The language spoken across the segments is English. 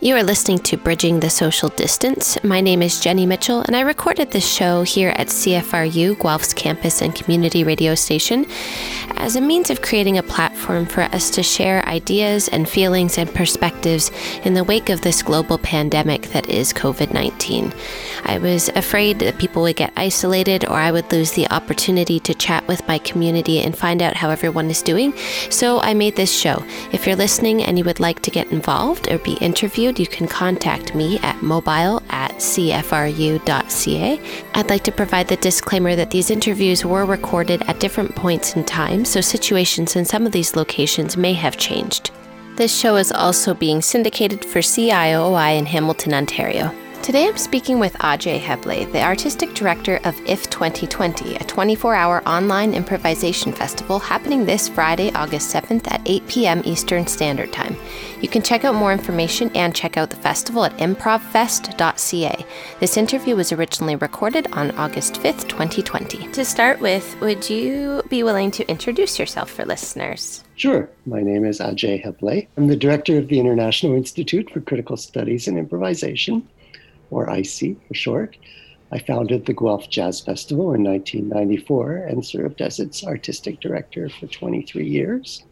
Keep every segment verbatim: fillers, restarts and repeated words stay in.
You are listening to Bridging the Social Distance. My name is Jenny Mitchell, and I recorded this show here at C F R U, Guelph's campus and community radio station, as a means of creating a platform for us to share ideas and feelings and perspectives in the wake of this global pandemic that is covid nineteen. I was afraid that people would get isolated or I would lose the opportunity to chat with my community and find out how everyone is doing, so I made this show. If you're listening and you would like to get involved or be interviewed, you can contact me at mobile at c f r u dot c a. I'd like to provide the disclaimer that these interviews were recorded at different points in time, so situations in some of these locations may have changed. This show is also being syndicated for C I O I in Hamilton, Ontario. Today I'm speaking with Ajay Heble, the Artistic Director of I F twenty twenty, a twenty-four hour online improvisation festival happening this Friday, August seventh at eight p.m. Eastern Standard Time. You can check out more information and check out the festival at improv fest dot c a. This interview was originally recorded on August fifth, twenty twenty. To start with, would you be willing to introduce yourself for listeners? Sure. My name is Ajay Heble. I'm the Director of the International Institute for Critical Studies in Improvisation, or I C E for short. I founded the Guelph Jazz Festival in nineteen ninety-four and served as its artistic director for twenty-three years.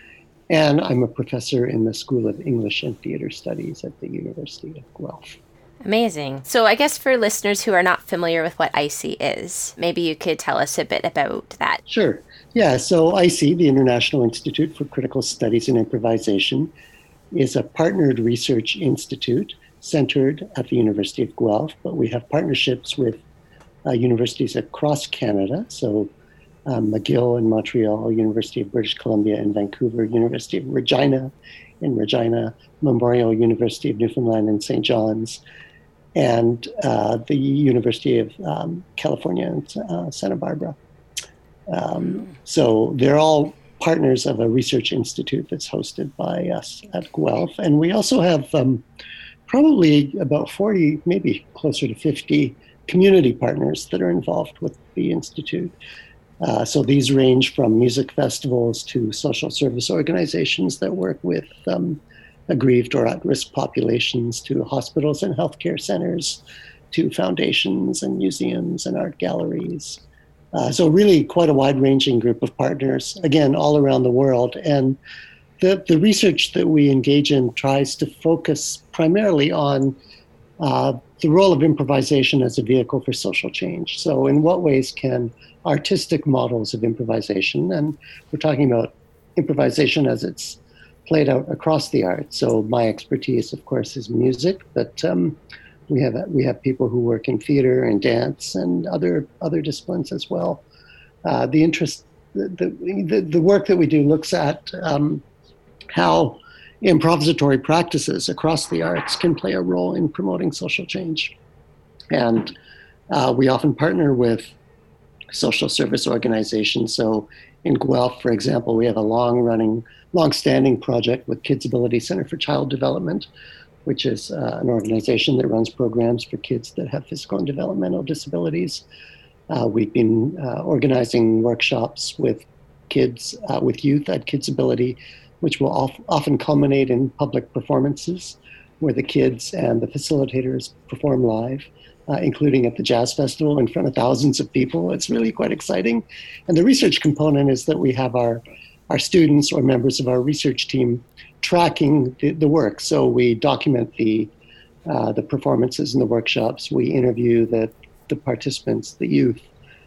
And I'm a professor in the School of English and Theatre Studies at the University of Guelph. Amazing. So I guess for listeners who are not familiar with what I C E is, maybe you could tell us a bit about that. Sure. Yeah, so I C E, the International Institute for Critical Studies in Improvisation, is a partnered research institute centered at the University of Guelph, but we have partnerships with uh, universities across Canada. So um, McGill in Montreal, University of British Columbia in Vancouver, University of Regina in Regina, Memorial University of Newfoundland in Saint John's, and uh, the University of um, California in uh, Santa Barbara. Um, so they're all partners of a research institute that's hosted by us at Guelph. And we also have um, probably about forty, maybe closer to fifty community partners that are involved with the Institute. Uh, so these range from music festivals to social service organizations that work with um, aggrieved or at-risk populations, to hospitals and healthcare centers, to foundations and museums and art galleries. Uh, so really quite a wide-ranging group of partners, again, all around the world. And The, the research that we engage in tries to focus primarily on uh, the role of improvisation as a vehicle for social change. So in what ways can artistic models of improvisation, and we're talking about improvisation as it's played out across the arts. So my expertise, of course, is music, but um, we have we have people who work in theater and dance and other other disciplines as well. Uh, the interest, the, the, the work that we do looks at um, how improvisatory practices across the arts can play a role in promoting social change. And uh, we often partner with social service organizations. So in Guelph, for example, we have a long-running, long-standing project with Kids Ability Center for Child Development, which is uh, an organization that runs programs for kids that have physical and developmental disabilities. Uh, we've been uh, organizing workshops with kids, uh, with youth at Kids Ability, which will of, often culminate in public performances where the kids and the facilitators perform live, uh, including at the Jazz Festival in front of thousands of people. It's really quite exciting. And the research component is that we have our, our students or members of our research team tracking the, the work. So we document the, uh, the performances and the workshops. We interview the, the participants, the youth,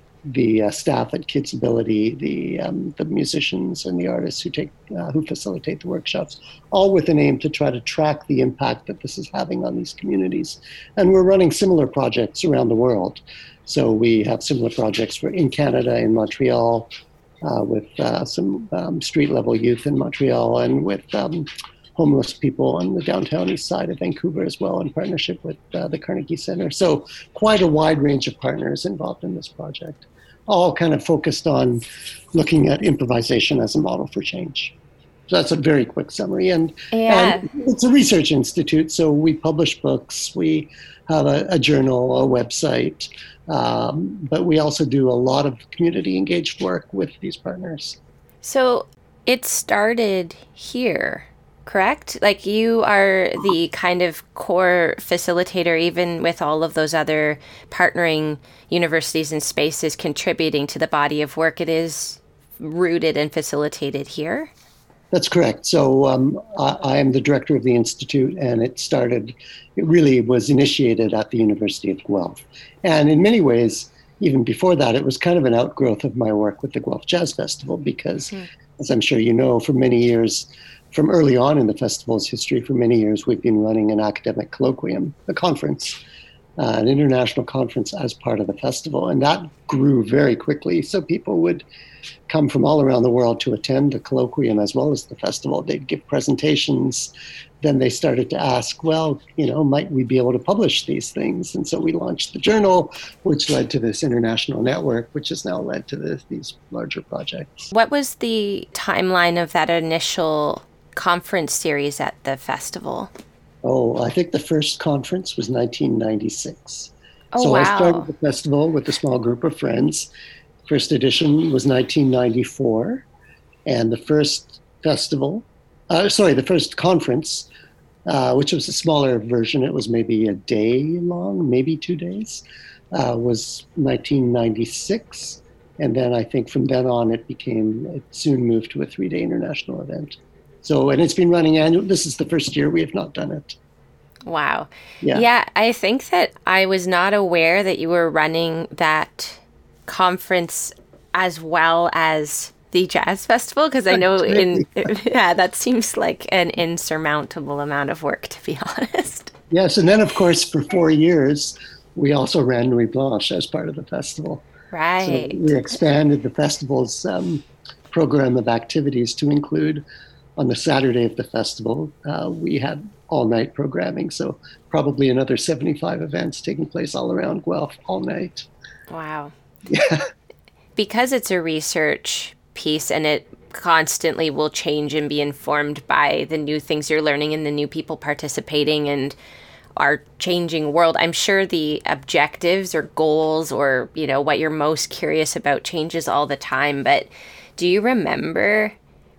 the uh, staff at Kids Ability, the um, the musicians and the artists who take uh, who facilitate the workshops, all with an aim to try to track the impact that this is having on these communities. And we're running similar projects around the world. So we have similar projects for in Canada, in Montreal, uh, with uh, some um, street level youth in Montreal, and with um, homeless people on the downtown east side of Vancouver as well, in partnership with uh, the Carnegie Center. So quite a wide range of partners involved in this project, all kind of focused on looking at improvisation as a model for change. So that's a very quick summary. And, yeah. and it's a research institute, so we publish books, we have a, a journal, a website, um, but we also do a lot of community engaged work with these partners. So it started here, correct? Like you are the kind of core facilitator, even with all of those other partnering universities and spaces contributing to the body of work. It is rooted and facilitated here. That's correct. So um, I, I am the director of the Institute, and it started, it really was initiated at the University of Guelph. And in many ways, even before that, it was kind of an outgrowth of my work with the Guelph Jazz Festival, because mm. as I'm sure you know, for many years, from early on in the festival's history, for many years, we've been running an academic colloquium, a conference, uh, an international conference as part of the festival. And that grew very quickly. So people would come from all around the world to attend the colloquium as well as the festival. They'd give presentations. Then they started to ask, well, you know, might we be able to publish these things? And so we launched the journal, which led to this international network, which has now led to this, these larger projects. What was the timeline of that initial conference series at the festival? Oh, I think the first conference was nineteen ninety-six. Oh, so wow. I started the festival with a small group of friends. First edition was nineteen ninety-four. And the first festival, uh, sorry, the first conference, uh, which was a smaller version, it was maybe a day long, maybe two days, uh, was nineteen ninety-six. And then I think from then on, it became, it soon moved to a three-day international event. So, and it's been running annual. This is the first year we have not done it. Wow. Yeah. Yeah, I think that I was not aware that you were running that conference as well as the Jazz Festival, because I know in yeah, that seems like an insurmountable amount of work, to be honest. Yes, and then of course for four years we also ran Nuit Blanche as part of the festival. Right. So we expanded the festival's um, program of activities to include, on the Saturday of the festival, uh, we had all-night programming, so probably another seventy-five events taking place all around Guelph all night. Wow. Yeah. Because it's a research piece and it constantly will change and be informed by the new things you're learning and the new people participating and our changing world, I'm sure the objectives or goals or, you know, what you're most curious about changes all the time. But do you remember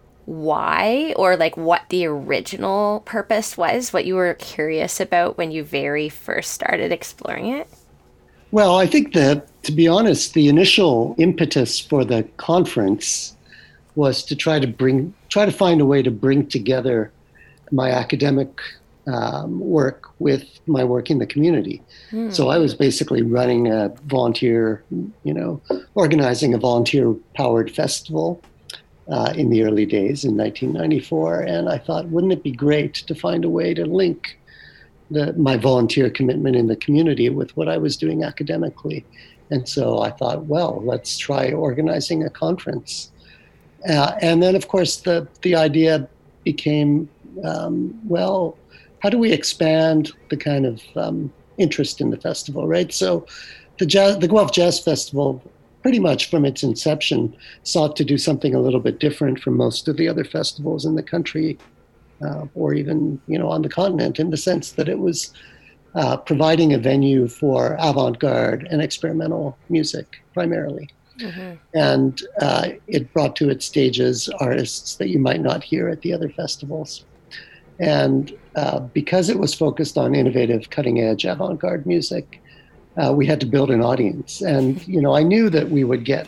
why, or like what the original purpose was, what you were curious about when you very first started exploring it? Well, I think that, to be honest, the initial impetus for the conference was to try to bring, try to find a way to bring together my academic um, work with my work in the community. Hmm. So I was basically running a volunteer, you know, organizing a volunteer-powered festival Uh, in the early days in nineteen ninety-four. And I thought, wouldn't it be great to find a way to link the, my volunteer commitment in the community with what I was doing academically? And so I thought, well, let's try organizing a conference. Uh, and then, of course, the, the idea became, um, well, how do we expand the kind of um, interest in the festival, right? So the, jazz, the Guelph Jazz Festival, pretty much from its inception, sought to do something a little bit different from most of the other festivals in the country, uh, or even, you know, on the continent, in the sense that it was uh, providing a venue for avant-garde and experimental music, primarily. Mm-hmm. And uh, it brought to its stages artists that you might not hear at the other festivals. And uh, because it was focused on innovative, cutting-edge avant-garde music, Uh, we had to build an audience. And, you know, I knew that we would get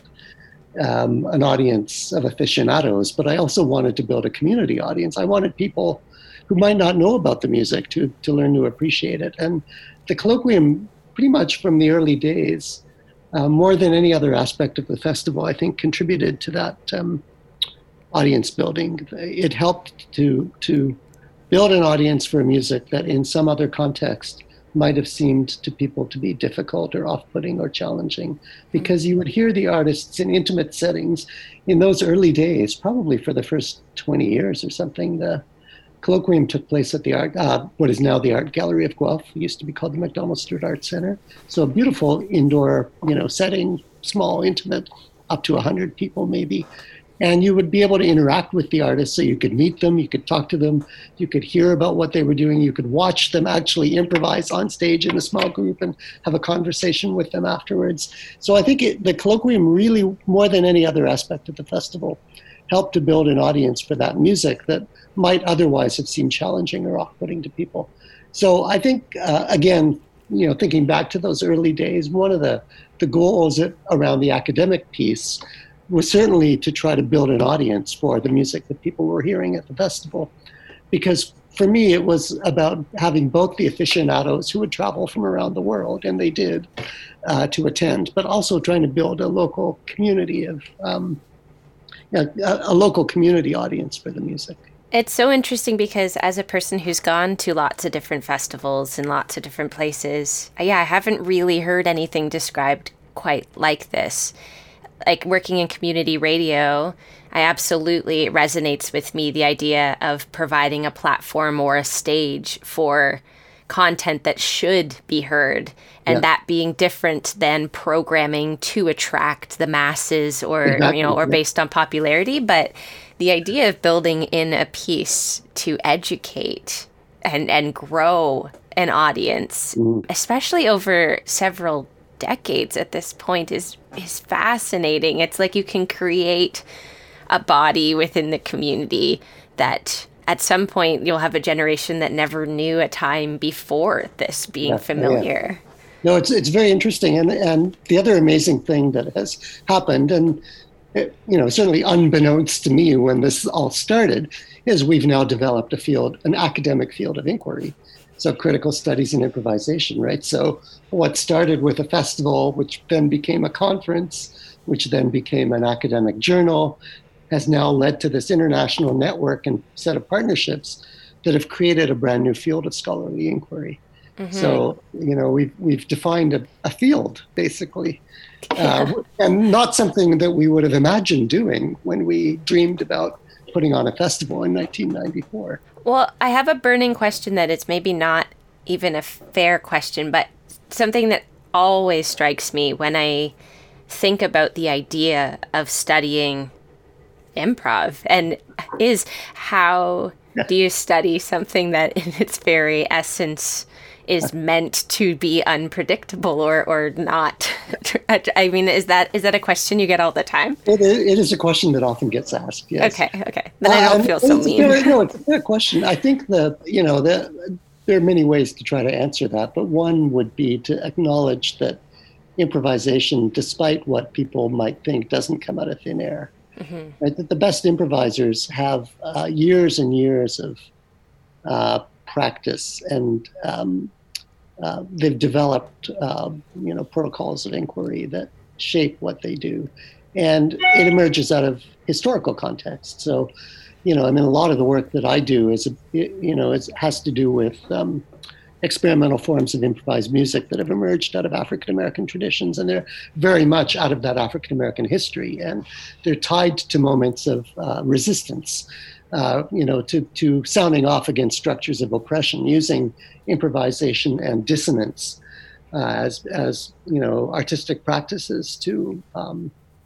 um, an audience of aficionados, but I also wanted to build a community audience. I wanted people who might not know about the music to, to learn to appreciate it. And the colloquium, pretty much from the early days, uh, more than any other aspect of the festival, I think contributed to that um, audience building. It helped to, to build an audience for music that in some other context might have seemed to people to be difficult or off-putting or challenging, because you would hear the artists in intimate settings in those early days, probably for the first twenty years or something. The colloquium took place at the art, uh, what is now the Art Gallery of Guelph. It used to be called the Macdonald Stewart Art Center. So a beautiful indoor, you know, setting, small, intimate, up to one hundred people maybe. And you would be able to interact with the artists, so you could meet them, you could talk to them, you could hear about what they were doing, you could watch them actually improvise on stage in a small group and have a conversation with them afterwards. So I think it, the colloquium really, more than any other aspect of the festival, help to build an audience for that music that might otherwise have seemed challenging or off-putting to people. So I think, uh, again, you know, thinking back to those early days, one of the, the goals at, around the academic piece was certainly to try to build an audience for the music that people were hearing at the festival. Because for me, it was about having both the aficionados who would travel from around the world, and they did, uh, to attend, but also trying to build a local community of, um, you know, a, a local community audience for the music. It's so interesting because as a person who's gone to lots of different festivals in lots of different places, yeah, I haven't really heard anything described quite like this. Like working in community radio, I absolutely, it resonates with me, the idea of providing a platform or a stage for content that should be heard, and yeah. that being different than programming to attract the masses or, exactly. you know, or yeah. based on popularity. But the idea of building in a piece to educate and, and grow an audience, mm. especially over several decades at this point, is is fascinating. It's like you can create a body within the community that at some point you'll have a generation that never knew a time before this being yeah, familiar. Yeah. No, it's it's very interesting. And and the other amazing thing that has happened, and it, you know, certainly unbeknownst to me when this all started, is we've now developed a field, an academic field of inquiry. So critical studies and improvisation, right? So what started with a festival, which then became a conference, which then became an academic journal, has now led to this international network and set of partnerships that have created a brand new field of scholarly inquiry. Mm-hmm. So, you know, we've, we've defined a, a field, basically, yeah. uh, and not something that we would have imagined doing when we dreamed about putting on a festival in nineteen ninety-four. Well, I have a burning question that it's maybe not even a fair question, but something that always strikes me when I think about the idea of studying improv, and is how do you study something that in its very essence is meant to be unpredictable or, or not? I mean, is that is that a question you get all the time? It is, it is a question that often gets asked, yes. Okay, okay. Then I don't uh, feel so mean. Fair, no, it's a fair question. I think that, you know, the, there are many ways to try to answer that, but one would be to acknowledge that improvisation, despite what people might think, doesn't come out of thin air. Mm-hmm. Right? That the best improvisers have uh, years and years of uh, practice, and um, uh, they've developed, uh, you know, protocols of inquiry that shape what they do, and it emerges out of historical context. So, you know, I mean, a lot of the work that I do is, you know, it has to do with um, experimental forms of improvised music that have emerged out of African American traditions, and they're very much out of that African American history, and they're tied to moments of uh, resistance. Uh, you know, to, to sounding off against structures of oppression, using improvisation and dissonance uh, as, as, you know, artistic practices to um,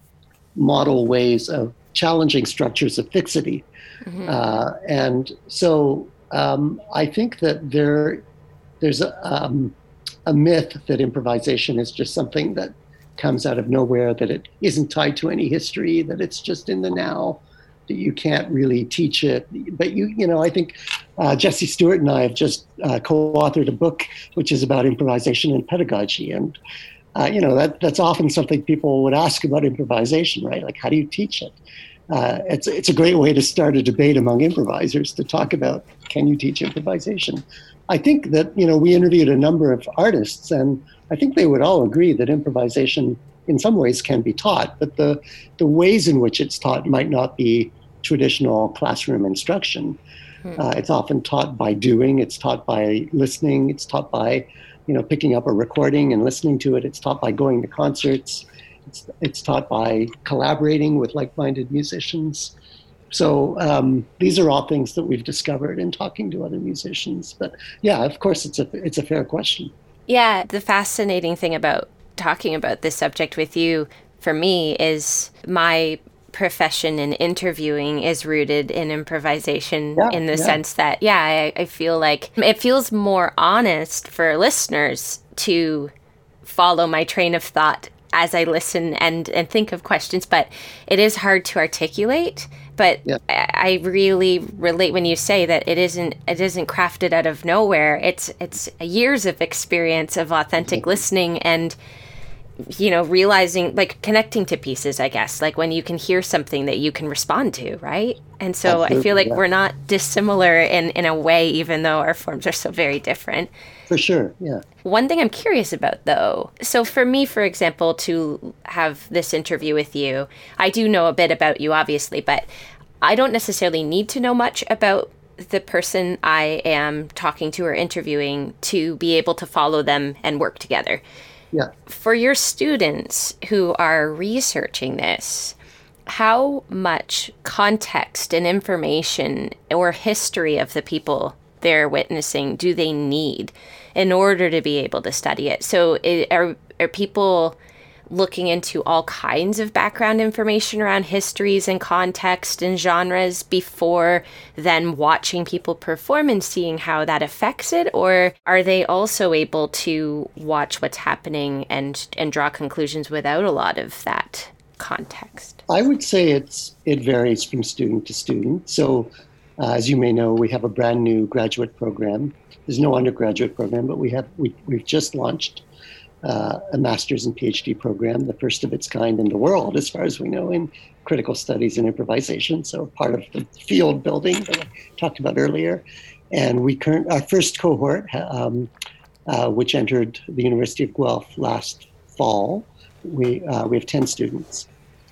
model ways of challenging structures of fixity. Mm-hmm. Uh, and so um, I think that there, there's a, um, a myth that improvisation is just something that comes out of nowhere, that it isn't tied to any history, that it's just in the now, that you can't really teach it. But you, you know, I think uh, Jesse Stewart and I have just uh, co-authored a book which is about improvisation and pedagogy, and uh, you know, that that's often something people would ask about improvisation, right? Like, how do you teach it? Uh, it's it's a great way to start a debate among improvisers to talk about, can you teach improvisation? I think that, you know, we interviewed a number of artists, and I think they would all agree that improvisation in some ways can be taught, but the the ways in which it's taught might not be traditional classroom instruction. Hmm. Uh, it's often taught by doing, it's taught by listening, it's taught by, you know, picking up a recording and listening to it, it's taught by going to concerts, it's, it's taught by collaborating with like-minded musicians. So um, these are all things that we've discovered in talking to other musicians. But yeah, of course, it's a it's a fair question. Yeah, the fascinating thing about talking about this subject with you, for me, is my profession in interviewing is rooted in improvisation, yeah, in the yeah. sense that, yeah, I, I feel like it feels more honest for listeners to follow my train of thought as I listen and, and think of questions, but it is hard to articulate But Yeah. I really relate when you say that it isn't it isn't crafted out of nowhere. It's it's years of experience of authentic listening and, you know, realizing, like, connecting to pieces, I guess, like when you can hear something that you can respond to, right? And so Absolutely, I feel like yeah. we're not dissimilar in, in a way, even though our forms are so very different. For sure, yeah. One thing I'm curious about, though, so for me, for example, to have this interview with you, I do know a bit about you, obviously, but I don't necessarily need to know much about the person I am talking to or interviewing to be able to follow them and work together. Yeah. For your students who are researching this, how much context and information or history of the people they're witnessing do they need in order to be able to study it? So it, are are people looking into all kinds of background information around histories and context and genres before then watching people perform and seeing how that affects it? Or are they also able to watch what's happening and, and draw conclusions without a lot of that context? I would say it's it varies from student to student. So uh, as you may know, we have a brand new graduate program. There's no undergraduate program, but we have we, we've just launched Uh, a master's and PhD program, the first of its kind in the world, as far as we know, in critical studies and improvisation. So part of the field building that I talked about earlier. And we current our first cohort, um, uh, which entered the University of Guelph last fall, we uh, we have ten students,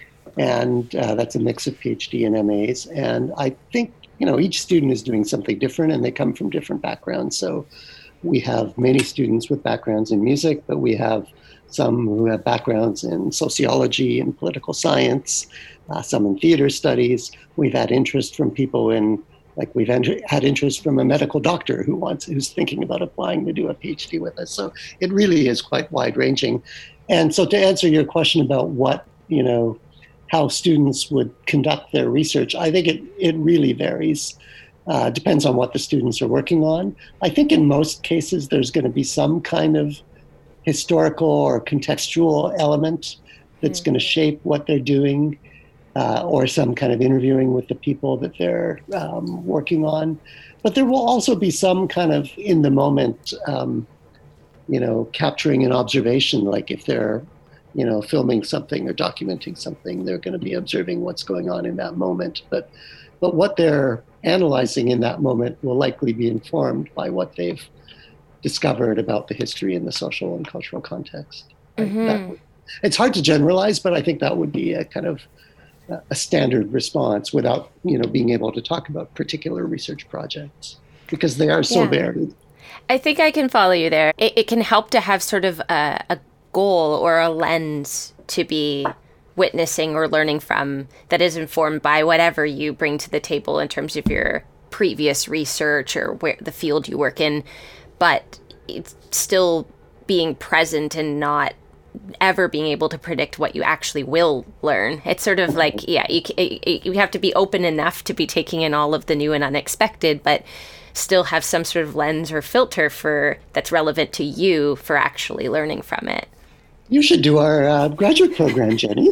and uh, that's a mix of PhD and M As. And I think you know each student is doing something different, and they come from different backgrounds. So we have many students with backgrounds in music, but we have some who have backgrounds in sociology and political science, uh, some in theater studies. We've had interest from people in, like we've ent- had interest from a medical doctor who wants, who's thinking about applying to do a PhD with us. So it really is quite wide ranging. And so to answer your question about what, you know, how students would conduct their research, I think it, it really varies. Uh, depends on what the students are working on. I think in most cases, there's going to be some kind of historical or contextual element that's mm-hmm. going to shape what they're doing, uh, or some kind of interviewing with the people that they're um, working on. But there will also be some kind of in the moment, um, you know, capturing an observation, like if they're, you know, filming something or documenting something, they're going to be observing what's going on in that moment. But, but what they're analyzing in that moment will likely be informed by what they've discovered about the history and the social and cultural context. Mm-hmm. That, it's hard to generalize, but I think that would be a kind of a standard response without, you know, being able to talk about particular research projects because they are so yeah. varied. I think I can follow you there. It, it can help to have sort of a, a goal or a lens to be witnessing or learning from that is informed by whatever you bring to the table in terms of your previous research or where the field you work in, but it's still being present and not ever being able to predict what you actually will learn. It's sort of like, yeah, you, you have to be open enough to be taking in all of the new and unexpected, but still have some sort of lens or filter for that's relevant to you for actually learning from it. You should do our uh, graduate program, Jenny.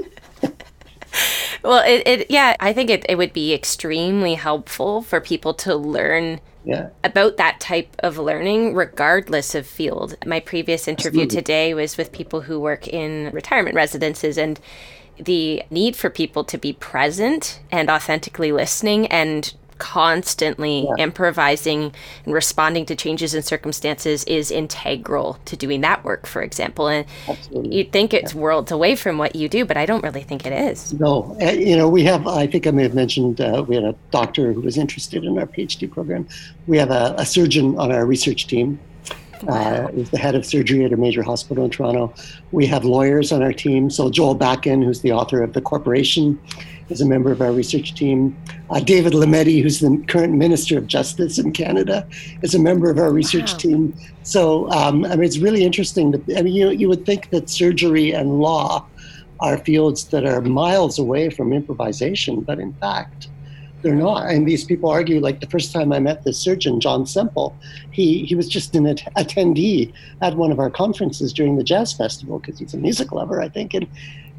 Well, it, it yeah, I think it, it would be extremely helpful for people to learn yeah. about that type of learning, regardless of field. My previous interview Absolutely. today was with people who work in retirement residences, and the need for people to be present and authentically listening and constantly yeah. improvising and responding to changes in circumstances is integral to doing that work, for example. And Absolutely. you'd think it's yeah. worlds away from what you do, but I don't really think it is. No, uh, you know, we have, I think I may have mentioned, uh, we had a doctor who was interested in our PhD program. We have a, a surgeon on our research team. Wow. Uh, is the head of surgery at a major hospital in Toronto. We have lawyers on our team. So Joel Backen, who's the author of The Corporation, is a member of our research team. Uh, David Lametti, who's the current Minister of Justice in Canada, is a member of our research wow. team. So, um, I mean, it's really interesting. That, I mean, you, you would think that surgery and law are fields that are miles away from improvisation, but in fact, they're not. And these people argue, like the first time I met this surgeon, John Semple, he, he was just an att- attendee at one of our conferences during the Jazz Festival because he's a music lover, I think. And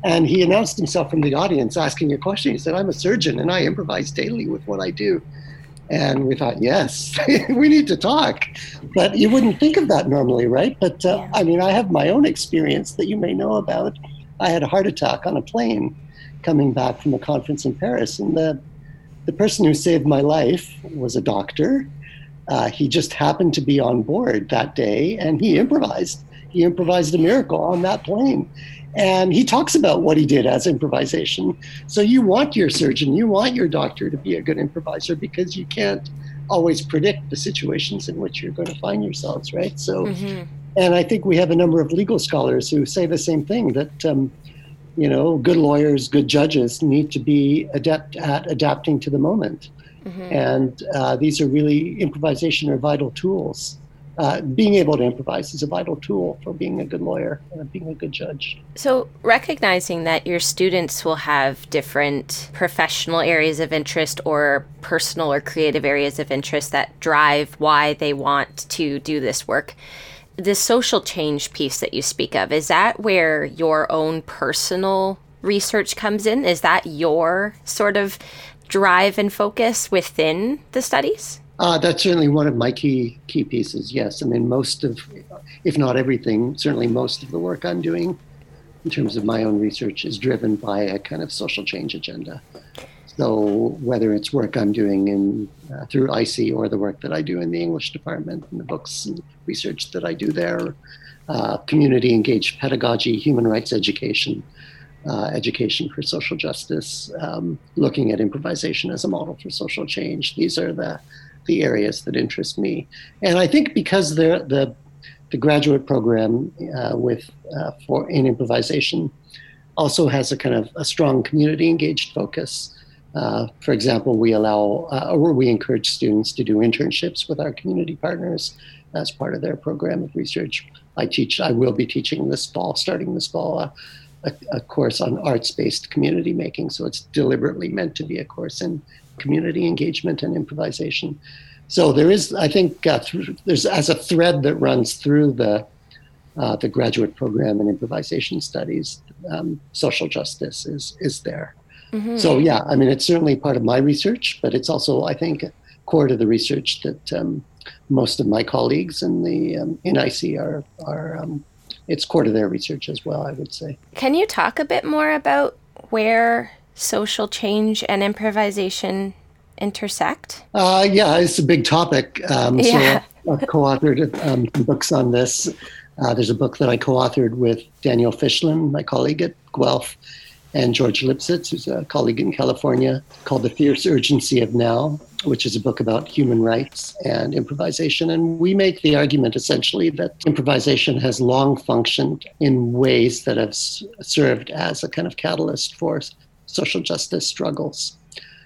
And he announced himself from the audience asking a question. He said, I'm a surgeon and I improvise daily with what I do. And we thought, yes, we need to talk. But you wouldn't think of that normally, right? But uh, yeah. I mean, I have my own experience that you may know about. I had a heart attack on a plane coming back from a conference in Paris. And the, the person who saved my life was a doctor. Uh, he just happened to be on board that day and he improvised. He improvised a miracle on that plane. And he talks about what he did as improvisation. So you want your surgeon, you want your doctor to be a good improviser because you can't always predict the situations in which you're going to find yourselves, right? So, mm-hmm. And I think we have a number of legal scholars who say the same thing, that, um, you know, good lawyers, good judges need to be adept at adapting to the moment. Mm-hmm. And uh, these are really, improvisation are vital tools. Uh, being able to improvise is a vital tool for being a good lawyer and being a good judge. So recognizing that your students will have different professional areas of interest or personal or creative areas of interest that drive why they want to do this work, the social change piece that you speak of, is that where your own personal research comes in? Is that your sort of drive and focus within the studies? Uh, that's certainly one of my key key pieces, yes. I mean, most of, if not everything, certainly most of the work I'm doing in terms of my own research is driven by a kind of social change agenda. So whether it's work I'm doing in uh, through I C or the work that I do in the English department and the books and research that I do there, uh, community engaged pedagogy, human rights education, uh, education for social justice, um, looking at improvisation as a model for social change. These are the the areas that interest me. And I think because the the, the graduate program uh, with uh, for in improvisation also has a kind of a strong community engaged focus. Uh, for example, we allow uh, or we encourage students to do internships with our community partners as part of their program of research. I teach, I will be teaching this fall, starting this fall, uh, a, a course on arts-based community making. So it's deliberately meant to be a course in community engagement and improvisation. So there is, I think, uh, th- there's as a thread that runs through the uh, the graduate program in improvisation studies, um, social justice is is there. Mm-hmm. So yeah, I mean, it's certainly part of my research, but it's also, I think, core to the research that um, most of my colleagues in the um, in I C are are. Um, it's core to their research as well, I would say. Can you talk a bit more about where social change and improvisation intersect? Uh, yeah, it's a big topic. Um, yeah. So I've co-authored um, some books on this. Uh, there's a book that I co-authored with Daniel Fischlin, my colleague at Guelph, and George Lipsitz, who's a colleague in California, called The Fierce Urgency of Now, which is a book about human rights and improvisation. And we make the argument essentially that improvisation has long functioned in ways that have s- served as a kind of catalyst for social justice struggles.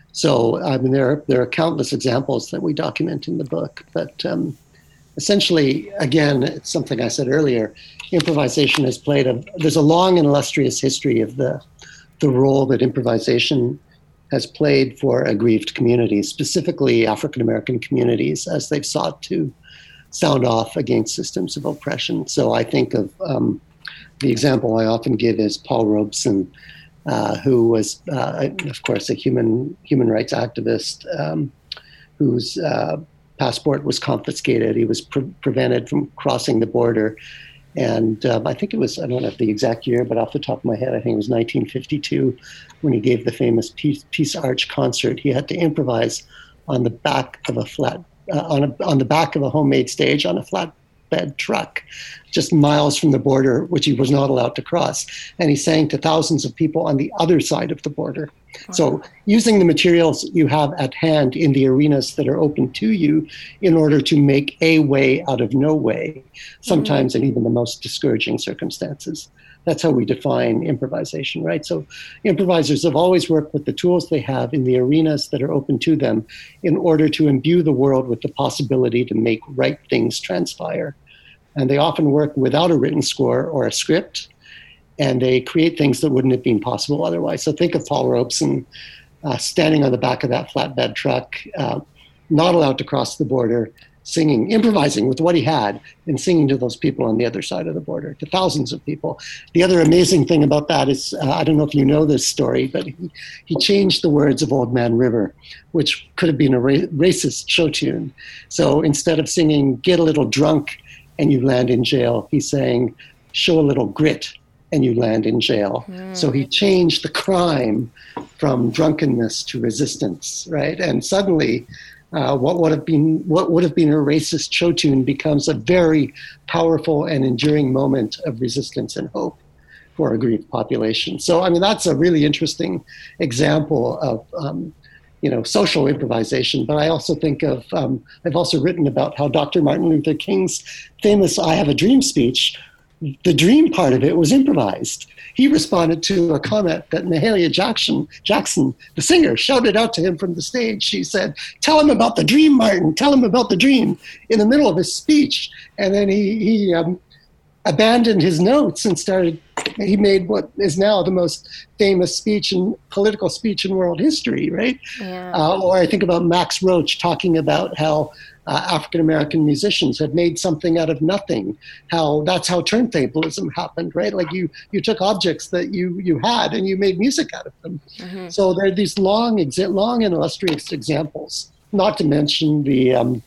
So, I mean, there are, there are countless examples that we document in the book, but um, essentially, again, it's something I said earlier, improvisation has played a, there's a long and illustrious history of the, the role that improvisation has played for aggrieved communities, specifically African-American communities, as they've sought to sound off against systems of oppression. So I think of um, the example I often give is Paul Robeson, Uh, who was, uh, of course, a human human rights activist um, whose uh, passport was confiscated. He was pre- prevented from crossing the border. And um, I think it was, I don't know the exact year, but off the top of my head, I think it was nineteen fifty-two when he gave the famous Peace, Peace Arch concert. He had to improvise on the back of a flat, uh, on, a, on the back of a homemade stage on a flat bed truck just miles from the border, which he was not allowed to cross. And he sang to thousands of people on the other side of the border. Wow. So using the materials you have at hand in the arenas that are open to you in order to make a way out of no way, sometimes mm-hmm. in even the most discouraging circumstances. That's how we define improvisation, right? So improvisers have always worked with the tools they have in the arenas that are open to them in order to imbue the world with the possibility to make right things transpire. And they often work without a written score or a script, and they create things that wouldn't have been possible otherwise. So think of Paul Robeson uh, standing on the back of that flatbed truck, uh, not allowed to cross the border, singing, improvising with what he had and singing to those people on the other side of the border, to thousands of people. The other amazing thing about that is, uh, I don't know if you know this story, but he, he changed the words of Old Man River, which could have been a ra- racist show tune. So instead of singing, get a little drunk and you land in jail, he sang, show a little grit and you land in jail. Mm. So he changed the crime from drunkenness to resistance, right? And suddenly, uh, what would have been what would have been a racist show tune becomes a very powerful and enduring moment of resistance and hope for a grieved population. So, I mean, that's a really interesting example of, um, you know, social improvisation. But I also think of, um, I've also written about how Doctor Martin Luther King's famous I Have a Dream speech, the dream part of it was improvised. He responded to a comment that Mahalia Jackson, Jackson, the singer, shouted out to him from the stage. She said, tell him about the dream, Martin, tell him about the dream, in the middle of his speech. And then he, he um, abandoned his notes and started, he made what is now the most famous speech and political speech in world history, right? Yeah. Uh, or I think about Max Roach talking about how Uh, African-American musicians had made something out of nothing, how that's how turntablism happened, right? Like you you took objects that you you had and you made music out of them. Mm-hmm. So there are these long, exa- long and illustrious examples, not to mention the um,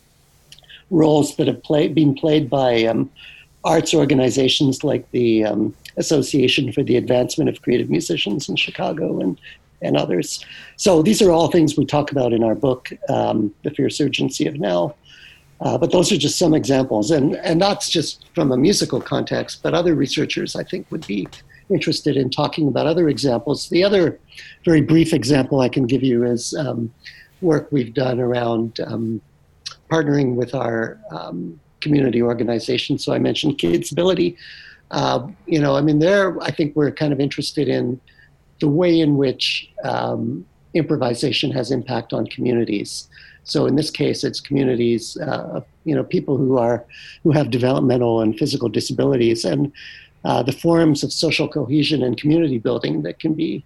roles that have play, been played by um, arts organizations like the um, Association for the Advancement of Creative Musicians in Chicago and and others. So these are all things we talk about in our book, um, The Fierce Urgency of Now. Uh, but those are just some examples. And, and that's just from a musical context, but other researchers, I think, would be interested in talking about other examples. The other very brief example I can give you is um, work we've done around um, partnering with our um, community organization. So I mentioned Kidsability. Uh, you know, I mean, there, I think we're kind of interested in the way in which um, improvisation has impact on communities. So in this case, it's communities, uh, you know, people who are who have developmental and physical disabilities, and uh, the forms of social cohesion and community building that can be,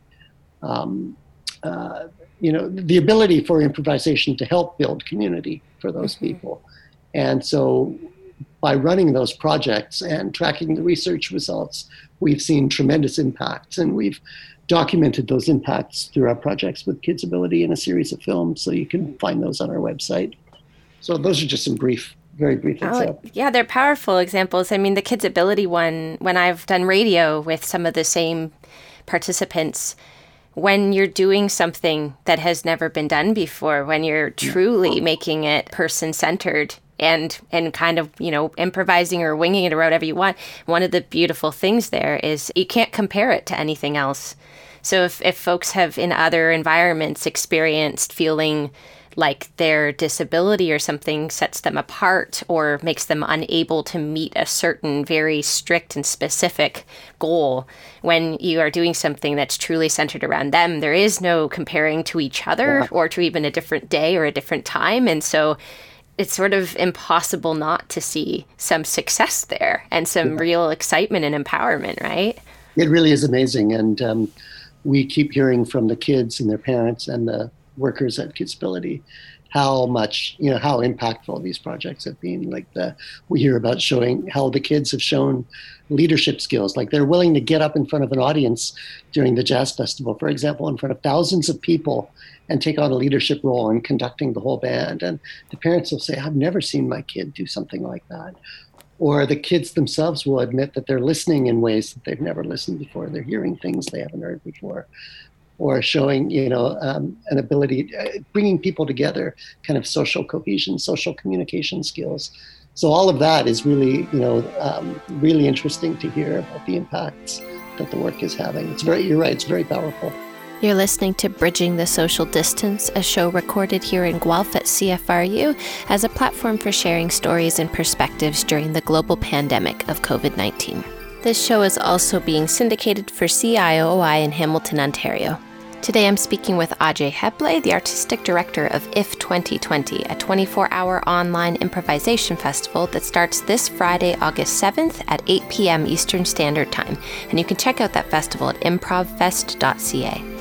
um, uh, you know, the ability for improvisation to help build community for those mm-hmm. people. And so by running those projects and tracking the research results, we've seen tremendous impacts, and we've documented those impacts through our projects with Kidsability in a series of films. So you can find those on our website. So those are just some brief, very brief oh, examples. Yeah, they're powerful examples. I mean, the Kidsability one, when I've done radio with some of the same participants, when you're doing something that has never been done before, when you're truly making it person-centered and and kind of, you know, improvising or winging it or whatever you want, one of the beautiful things there is you can't compare it to anything else. So if, if folks have in other environments experienced feeling like their disability or something sets them apart or makes them unable to meet a certain very strict and specific goal, when you are doing something that's truly centered around them, there is no comparing to each other yeah. or to even a different day or a different time. And so it's sort of impossible not to see some success there and some yeah. real excitement and empowerment, right? It really is amazing. And um, we keep hearing from the kids and their parents and the workers at Kidsability how much, you know, how impactful these projects have been. Like the, we hear about showing how the kids have shown leadership skills. Like they're willing to get up in front of an audience during the jazz festival, for example, in front of thousands of people and take on a leadership role in conducting the whole band. And the parents will say, I've never seen my kid do something like that. Or the kids themselves will admit that they're listening in ways that they've never listened before. They're hearing things they haven't heard before. Or showing, you know, um, an ability, uh, bringing people together, kind of social cohesion, social communication skills. So all of that is really, you know, um, really interesting to hear about the impacts that the work is having. It's very, you're right, it's very powerful. You're listening to Bridging the Social Distance, a show recorded here in Guelph at C F R U as a platform for sharing stories and perspectives during the global pandemic of covid nineteen. This show is also being syndicated for C I O I in Hamilton, Ontario. Today I'm speaking with Ajay Heble, the artistic director of I F twenty twenty, a twenty-four hour online improvisation festival that starts this Friday, August seventh at eight p.m. Eastern Standard Time. And you can check out that festival at improv fest dot c a.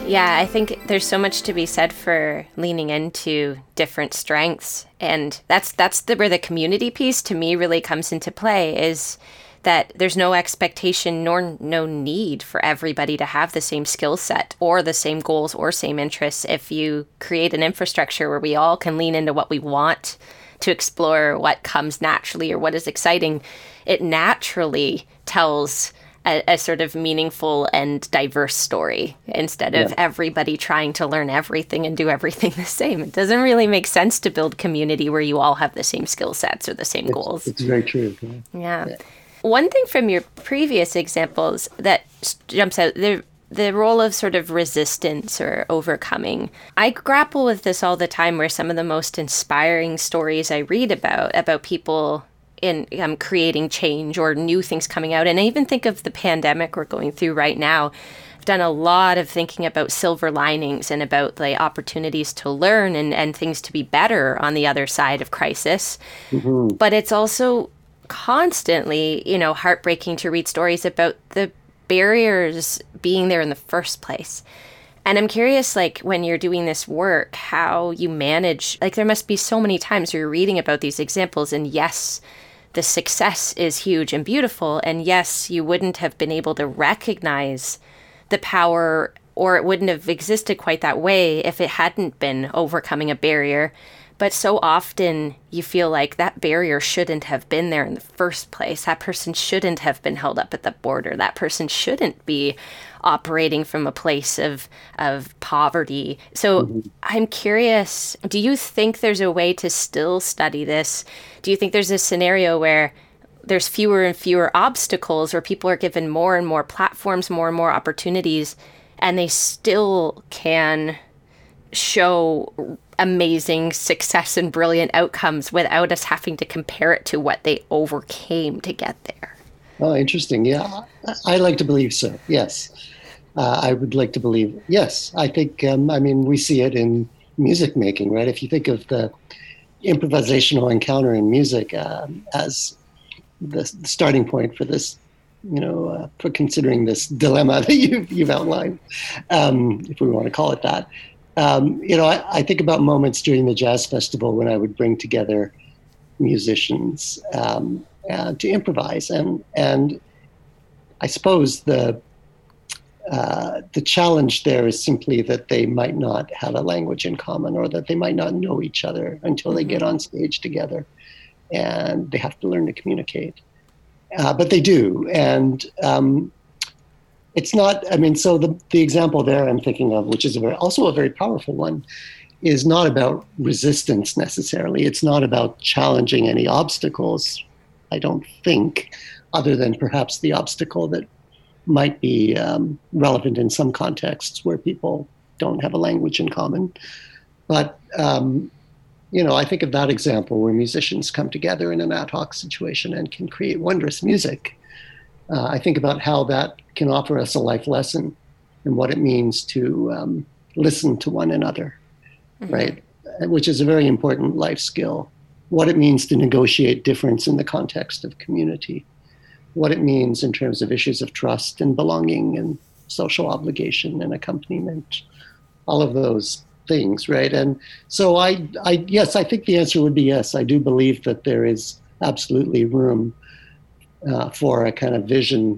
Yeah, I think there's so much to be said for leaning into different strengths. And that's that's the where the community piece to me really comes into play, is that there's no expectation nor no need for everybody to have the same skill set or the same goals or same interests. If you create an infrastructure where we all can lean into what we want to explore, what comes naturally or what is exciting, it naturally tells A, a sort of meaningful and diverse story instead of yeah. everybody trying to learn everything and do everything the same. It doesn't really make sense to build community where you all have the same skill sets or the same it's, goals. It's very true. Yeah. yeah. One thing from your previous examples that jumps out, the the role of sort of resistance or overcoming. I grapple with this all the time, where some of the most inspiring stories I read about, about people in um, creating change or new things coming out. And I even think of the pandemic we're going through right now. I've done a lot of thinking about silver linings and about the opportunities to learn and, and things to be better on the other side of crisis. Mm-hmm. But it's also constantly, you know, heartbreaking to read stories about the barriers being there in the first place. And I'm curious, like, when you're doing this work, how you manage, like, there must be so many times where you're reading about these examples, and yes, the success is huge and beautiful, and yes, you wouldn't have been able to recognize the power, or it wouldn't have existed quite that way if it hadn't been overcoming a barrier. But so often you feel like that barrier shouldn't have been there in the first place. That person shouldn't have been held up at the border. That person shouldn't be operating from a place of of poverty. So mm-hmm. I'm curious, do you think there's a way to still study this? Do you think there's a scenario where there's fewer and fewer obstacles, where people are given more and more platforms, more and more opportunities, and they still can show amazing success and brilliant outcomes without us having to compare it to what they overcame to get there? Oh, interesting. Yeah, I like to believe so. Yes. Uh, I would like to believe, yes. I think, um, I mean, we see it in music making, right? If you think of the improvisational encounter in music uh, as the starting point for this, you know, uh, for considering this dilemma that you've, you've outlined, um, if we want to call it that. Um, you know, I, I think about moments during the jazz festival when I would bring together musicians um, uh, to improvise, and and I suppose the uh, the challenge there is simply that they might not have a language in common, or that they might not know each other until mm-hmm. they get on stage together, and they have to learn to communicate. Uh, but they do, and um, it's not, I mean, so the, the example there I'm thinking of, which is a very, also a very powerful one, is not about resistance necessarily. It's not about challenging any obstacles, I don't think, other than perhaps the obstacle that might be um, relevant in some contexts where people don't have a language in common. But, um, you know, I think of that example where musicians come together in an ad hoc situation and can create wondrous music. Uh, I think about how that can offer us a life lesson and what it means to um, listen to one another, mm-hmm. right? Which is a very important life skill. What it means to negotiate difference in the context of community. What it means in terms of issues of trust and belonging and social obligation and accompaniment. All of those things, right? And so I, I, yes, I think the answer would be yes. I do believe that there is absolutely room Uh, for a kind of vision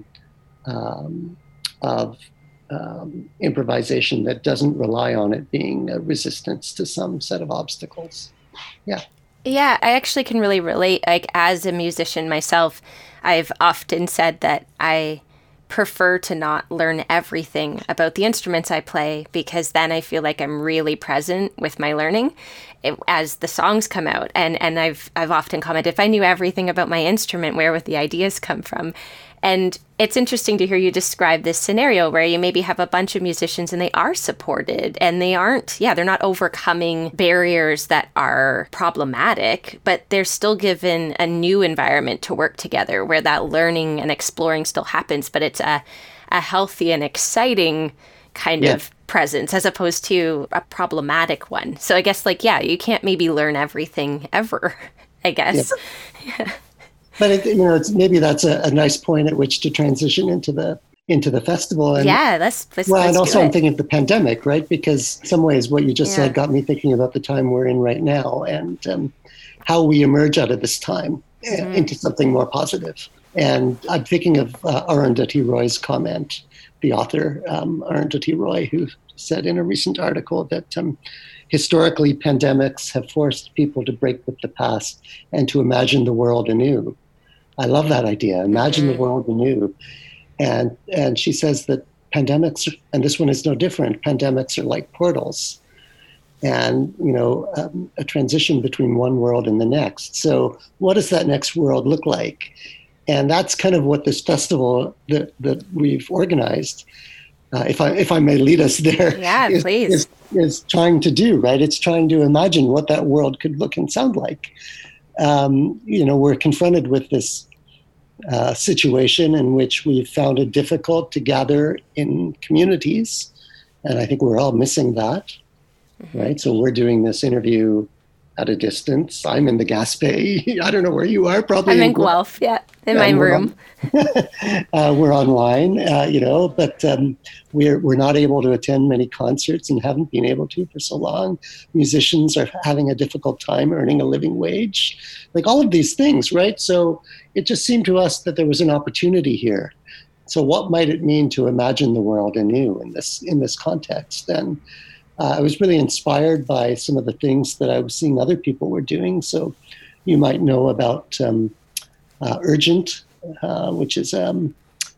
um, of um, improvisation that doesn't rely on it being a resistance to some set of obstacles. Yeah. Yeah, I actually can really relate. Like, as a musician myself, I've often said that I prefer to not learn everything about the instruments I play, because then I feel like I'm really present with my learning it, as the songs come out. And and I've I've often commented, if I knew everything about my instrument, where would the ideas come from? And it's interesting to hear you describe this scenario where you maybe have a bunch of musicians and they are supported and they aren't, yeah, they're not overcoming barriers that are problematic, but they're still given a new environment to work together where that learning and exploring still happens, but it's a, a healthy and exciting kind yeah. of presence as opposed to a problematic one. So I guess, like, yeah, you can't maybe learn everything ever, I guess. Yeah. yeah. But it, you know, it's, maybe that's a, a nice point at which to transition into the into the festival. And yeah, let's, let's well, let's and also do I'm it. thinking of the pandemic, right? Because in some ways what you just Yeah. said got me thinking about the time we're in right now and um, how we emerge out of this time mm-hmm. into something more positive. And I'm thinking of uh, Arundhati Roy's comment, the author, um, Arundhati Roy, who said in a recent article that um, historically pandemics have forced people to break with the past and to imagine the world anew. I love that idea. Imagine mm-hmm. the world anew. And and she says that pandemics, and this one is no different, pandemics are like portals and, you know, um, a transition between one world and the next. So what does that next world look like? And that's kind of what this festival that, that we've organized, uh, if I if I may lead us there, yeah, is, please. Is, is trying to do, right? It's trying to imagine what that world could look and sound like. Um, you know, we're confronted with this Uh, situation in which we've found it difficult to gather in communities. And I think we're all missing that, mm-hmm. right? So we're doing this interview at a distance. I'm in the Gaspé. I don't know where you are, probably I'm in, in Guelph, yeah, in yeah, my we're room. On, uh, we're online, uh, you know, but um, we're we're not able to attend many concerts and haven't been able to for so long. Musicians are having a difficult time earning a living wage, like all of these things, right? So it just seemed to us that there was an opportunity here. So what might it mean to imagine the world anew in this in this context? And uh, I was really inspired by some of the things that I was seeing other people were doing. So you might know about um, uh, Urgent, uh, which is um,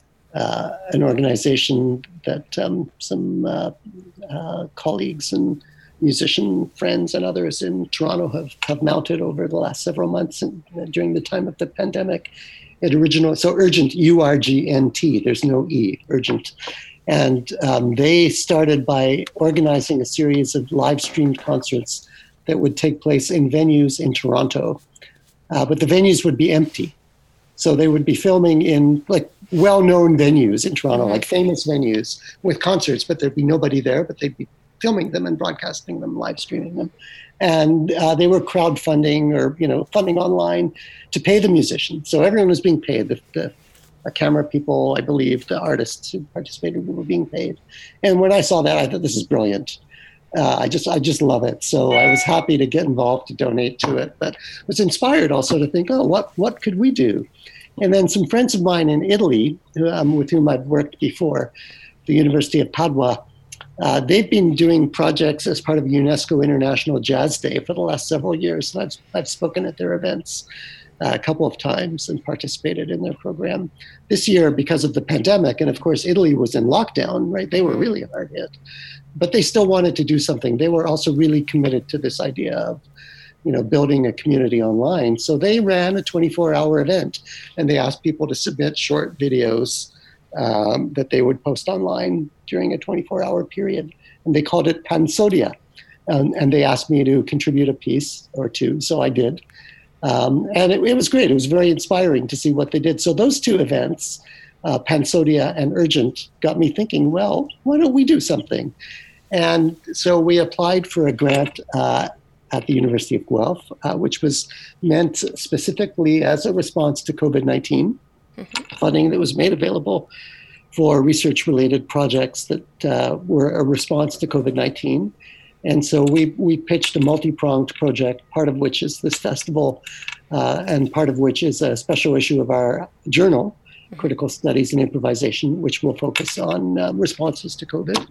uh, an organization that um, some uh, uh, colleagues and musician friends and others in Toronto have, have mounted over the last several months and, uh, during the time of the pandemic. It original so Urgent, U R G N T, there's no E, Urgent. And um, they started by organizing a series of live streamed concerts that would take place in venues in Toronto. Uh, but the venues would be empty. So they would be filming in like well-known venues in Toronto, mm-hmm. like famous venues with concerts, but there'd be nobody there, but they'd be filming them and broadcasting them, live streaming them. And uh, they were crowdfunding or, you know, funding online to pay the musicians. So everyone was being paid. The, the, the camera people, I believe, the artists who participated were being paid. And when I saw that, I thought, this is brilliant. Uh, I just I just love it. So I was happy to get involved, to donate to it, but was inspired also to think, oh, what what could we do? And then some friends of mine in Italy, um, with whom I've worked before, the University of Padua, uh, they've been doing projects as part of UNESCO International Jazz Day for the last several years. And I've, I've spoken at their events uh, a couple of times and participated in their program. This year, because of the pandemic, and of course, Italy was in lockdown, right? They were really hard hit. But they still wanted to do something. They were also really committed to this idea of, you know, building a community online. So they ran a twenty-four hour event, and they asked people to submit short videos um, that they would post online during a twenty-four hour period. And they called it Pansodia. Um, and they asked me to contribute a piece or two, so I did. Um, and it, it was great. It was very inspiring to see what they did. So those two events, uh, Pansodia and Urgent, got me thinking, well, why don't we do something? And so we applied for a grant uh, at the University of Guelph, uh, which was meant specifically as a response to COVID nineteen, mm-hmm. funding that was made available for research-related projects that uh, were a response to COVID nineteen. And so we we pitched a multi-pronged project, part of which is this festival, uh, and part of which is a special issue of our journal, Critical Studies in Improvisation, which will focus on um, responses to COVID.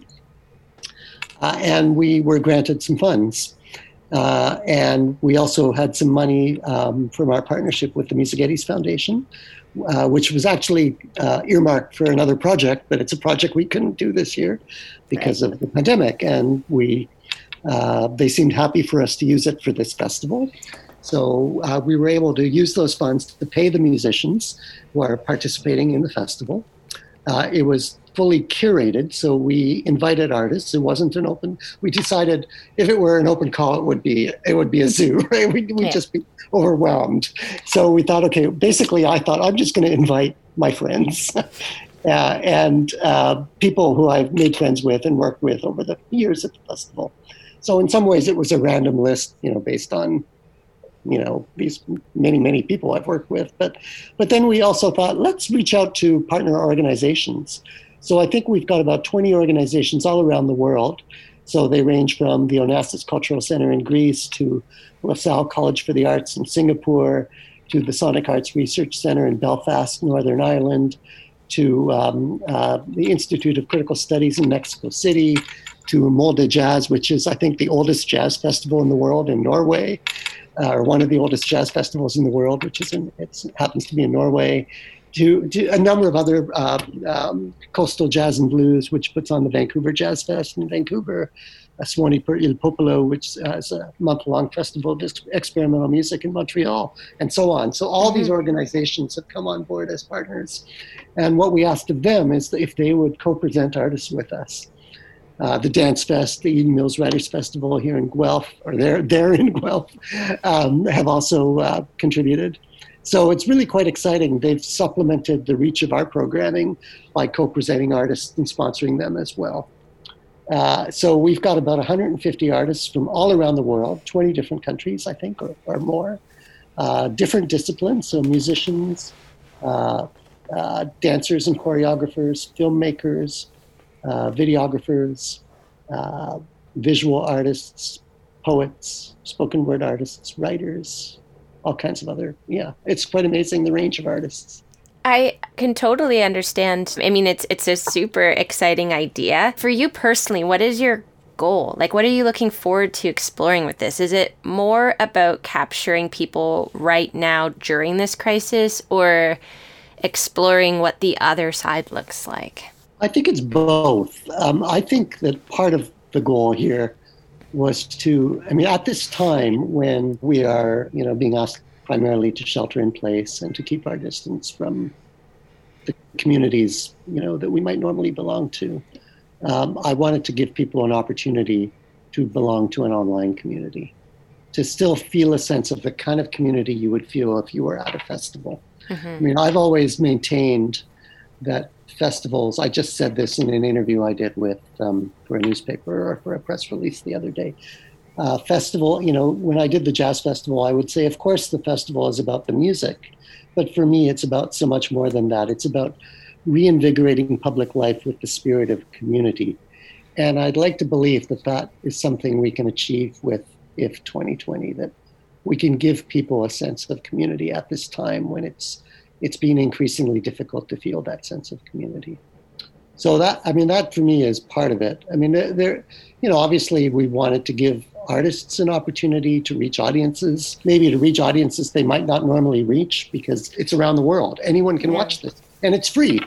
Uh, and we were granted some funds. Uh, and we also had some money um, from our partnership with the Musagetes Foundation, uh, which was actually uh, earmarked for another project, but it's a project we couldn't do this year because right. of the pandemic. And we uh, they seemed happy for us to use it for this festival. So uh, we were able to use those funds to pay the musicians who are participating in the festival. Uh, it was fully curated, so we invited artists. It wasn't an open. We decided if it were an open call, it would be it would be a zoo, right? We'd, we'd yeah. just be overwhelmed. So we thought, okay, basically, I thought I'm just going to invite my friends uh, and uh, people who I've made friends with and worked with over the years at the festival. So in some ways, it was a random list, you know, based on, you know, these many, many people I've worked with. But but then we also thought, let's reach out to partner organizations So I think we've got about twenty organizations all around the world. So they range from the Onassis Cultural Center in Greece to LaSalle College for the Arts in Singapore, to the Sonic Arts Research Center in Belfast, Northern Ireland, to um, uh, the Institute of Critical Studies in Mexico City, to Molde Jazz, which is, I think, the oldest jazz festival in the world in Norway, uh, or one of the oldest jazz festivals in the world, which is in, it happens to be in Norway, to, to a number of other uh, um, Coastal Jazz and Blues, which puts on the Vancouver Jazz Fest in Vancouver, uh, Suoni per il Popolo, which uh, is a month-long festival of experimental music in Montreal, and so on. So all mm-hmm. these organizations have come on board as partners. And what we asked of them is if they would co-present artists with us. Uh, the Dance Fest, the Eden Mills Writers Festival here in Guelph, or they're, they're in Guelph, um, have also uh, contributed. So it's really quite exciting. They've supplemented the reach of our programming by co-presenting artists and sponsoring them as well. Uh, so we've got about one hundred fifty artists from all around the world, twenty different countries, I think, or, or more, uh, different disciplines, so musicians, uh, uh, dancers and choreographers, filmmakers, uh, videographers, uh, visual artists, poets, spoken word artists, writers, all kinds of other, yeah, it's quite amazing, the range of artists. I can totally understand. I mean, it's it's a super exciting idea. For you personally, what is your goal? Like, what are you looking forward to exploring with this? Is it more about capturing people right now during this crisis, or exploring what the other side looks like? I think it's both. Um, I think that part of the goal here was to, I mean, at this time when we are, you know, being asked primarily to shelter in place and to keep our distance from the communities, you know, that we might normally belong to. Um, I wanted to give people an opportunity to belong to an online community, to still feel a sense of the kind of community you would feel if you were at a festival. Mm-hmm. I mean, I've always maintained that festivals, I just said this in an interview I did with um, for a newspaper or for a press release the other day. Uh, festival, you know, when I did the jazz festival, I would say, of course, the festival is about the music. But for me, it's about so much more than that. It's about reinvigorating public life with the spirit of community. And I'd like to believe that that is something we can achieve with I F twenty twenty, that we can give people a sense of community at this time when it's it's been increasingly difficult to feel that sense of community. So that, I mean, that for me is part of it. I mean, there, there you know, obviously we wanted to give artists an opportunity to reach audiences, maybe to reach audiences they might not normally reach because it's around the world. Anyone can yeah. watch this, and it's free.